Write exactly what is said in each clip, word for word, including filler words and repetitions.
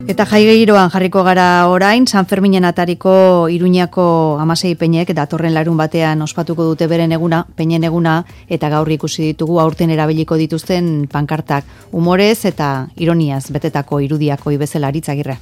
Eta jaigiroan jarriko gara orain, San Ferminen atariko Iruñako hamasei peinek datorren larun batean ospatuko dute beren eguna, peinen eguna, eta gaur ikusi ditugu aurten erabiliko dituzten pankartak, humorez eta ironiaz betetako irudiako bezala Aritzagirre.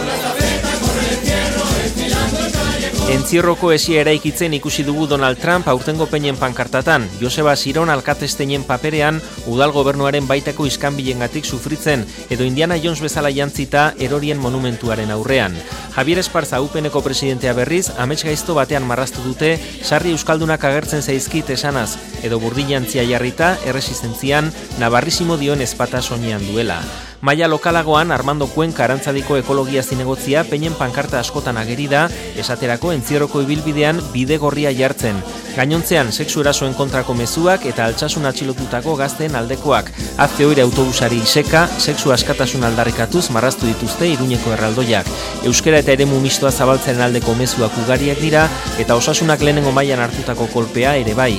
Entzierroko esia eraikitzen ikusi dugu Donald Trump aurtengo peinen pankartatan, Joseba Siron alkatesteinen paperean udal gobernuaren baitako iskanbilengatik sufritzen, edo Indiana Jones bezala jantzita erorien monumentuaren aurrean. Javier Esparza Upeneko presidentea berriz, amets gaizto batean marraztu dute, sarri euskaldunak agertzen zaizkit esanaz, edo burdinantzia jarrita, erresistentzian, nabarrisimo dion ezpata soinean duela. Maila lokalagoan Armando Cuenca Arantzadiko ekologia zinegotzia peinen pankarta askotan ageri da, esaterako Entzierroko ibilbidean bide gorria jartzen. Gainontzean sexu erasoen kontrako mezuak eta altsasun atxilotutako gazteen aldekoak. Azte oire autobusari iseka, sexu askatasun aldarrikatuz marraztu dituzte Iruñeko erraldoiak. Euskera eta eremu mistoa zabaltzaren aldeko mezuak ugariak dira eta osasunak lehenengo mailan hartutako kolpea ere bai.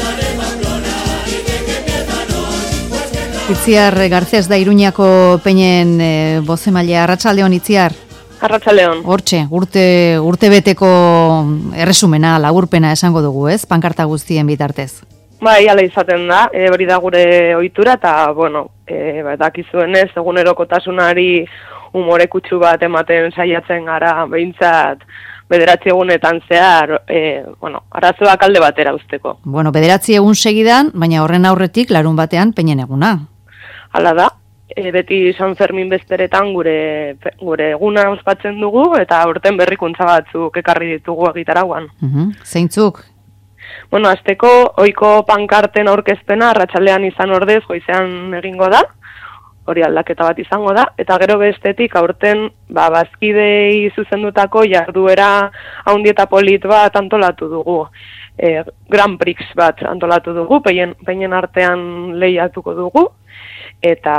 Itziar Garcés da Iruñako peinen e, bozemailea. Arratsaldeon Itziar. Arratsaldeon. Hortxe, urte urte beteko erresumena, laburpena esango dugu, ez? Pankarta guztien bitartez. Bai, hala izaten da. E, hori da gure ohitura eta bueno, eh badakizuenez egunerokotasunari umore kutsu bat ematen saiatzen gara behintzat bederatzi egunetan zehar, e, bueno, arazoak alde batera uzteko. Bueno, bederatzi egun segidan, baina horren aurretik larun batean peinen eguna. Hala da, e, beti San Fermin bezperetan gure gure eguna ospatzen dugu eta aurten berrikuntza batzuk ekarri ditugu egitarauan. Uh-huh. Zeintzuk? Bueno, asteko ohiko pankarten aurkezpena arratsaldean izan ordez goizean egingo da. Hori aldaketa bat izango da, eta gero bestetik aurten ba, bazkidei zuzendutako jarduera haundieta polit bat antolatu dugu. E, Grand Prix bat antolatu dugu, peinen, peinen artean lehiatuko dugu, eta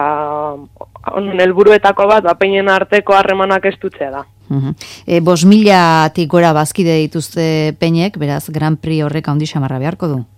honen helburuetako bat ba, peinen arteko harremanak estutzea da. Uh-huh. E, Bos milatik gora bazkide dituzte peinek, beraz Grand Prix horrek haundi xamarra beharko du.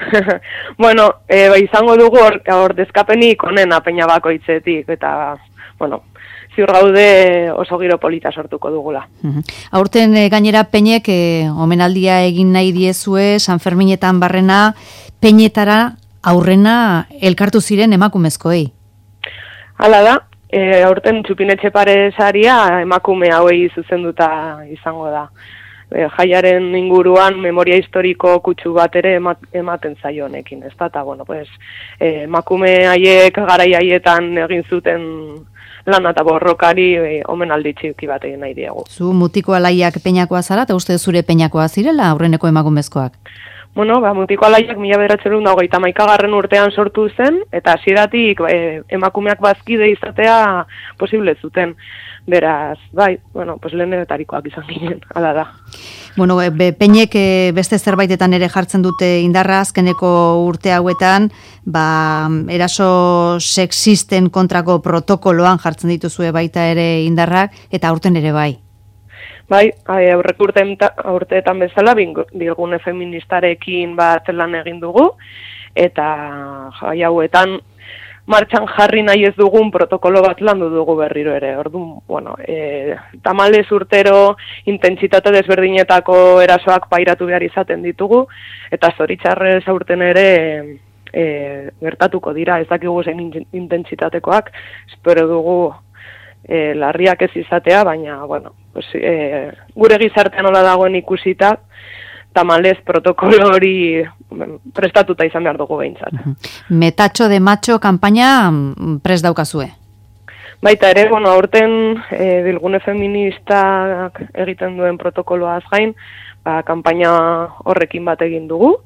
Bueno, e, ba, izango dugu hor, hor dezkapenik onena peina bakoitzetik, eta, bueno, ziur gaude oso giro polita sortuko dugula. Uh-huh. Aurten e, gainera peinek e, omenaldia egin nahi diezue, San Ferminetan barrena, peinetara aurrena elkartu ziren emakumezkoei. Hala da, e, aurten Txupinetxe Pare saria emakume hauei zuzenduta izango da. E, jaiaren inguruan memoria historiko kutsu bat ere ematen zaio honekin, ez da, eta, bueno, pues, e, emakume haiek garai haietan egin zuten lan eta borrokari e, omenaldi txiki bat egin nahi diegu. Zu mutiko alaiak peinakoa zara, eta uste zure peinakoa zirela aurreneko emakumezkoak? Bueno, ba, mutiko alaiak mila bederatziehun eta hogeita hamaikagarren urtean sortu zen, eta hasieratik e, emakumeak bazkide izatea posible zuten. Beraz, bai, bueno, pues lehenetarikoak izan ginen, hala da. Bueno, be, peinek beste zerbaitetan ere jartzen dute indarra, azkeneko urte hauetan, ba, eraso sexisten kontrako protokoloan jartzen dituzue baita ere indarrak, eta aurten ere bai. Bai, aurrek urteetan bezala, bilgune feministarekin bat lan egin dugu, eta jai hauetan, martxan jarri nahi ez dugun protokolo bat landu dugu berriro ere. Orduan, bueno, e, tamalez urtero intentsitate desberdinetako erasoak pairatu behar izaten ditugu, eta zoritxarrez aurten ere e, gertatuko dira, ez dakigu zein intentsitatekoak, espero dugu e, larriak ez izatea, baina, bueno, pues, e, gure gizartean nola dagoen ikusita, tamalez protokolo hori prestatuta izan behar dugu behintzat. Metatxo de macho kanpaina prest daukazue? Baita ere, bueno, aurten e, bilgune feministak egiten duen protokoloaz gain, ba, kanpaina horrekin bat egin dugu,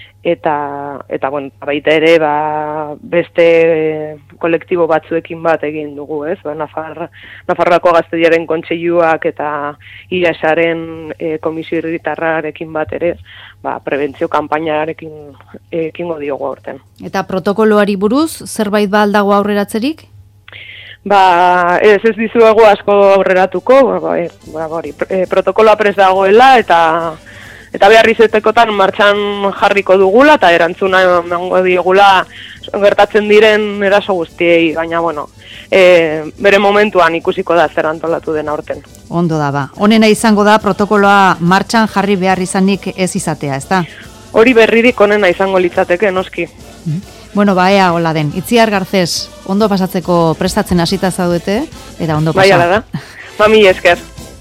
eta, eta bueno, baita ere ba, beste e, kolektibo batzuekin bat egin dugu, ez? Ba, Nafar, Nafarroako Gaztediaren Kontseiluak eta I A S-aren e, komisio herritarrarekin bat ere, ba, prebentzio kanpainarekin ekingo diogu aurten. Eta protokoloari buruz, zerbait ba aldago aurreratzerik? Ba, ez ez dizuegu asko aurreratuko, ba, ba, ba, hori, e, protokoloa prest dagoela eta eta behar izatekotan martxan jarriko dugula, eta erantzuna emango diegula gertatzen diren eraso guztiei, baina, bueno, e, bere momentuan ikusiko da zer antolatu den aurten. Ondo da ba. Honena izango da protokoloa martxan jarri behar izanik ez izatea, ez da? Hori berririk onena izango litzateke, noski. Bueno, ba, ea hola den. Itziar Garcés, ondo pasatzeko prestatzen hasita zaudete, eta ondo pasa. Bai, ala da. Ba, mila esker.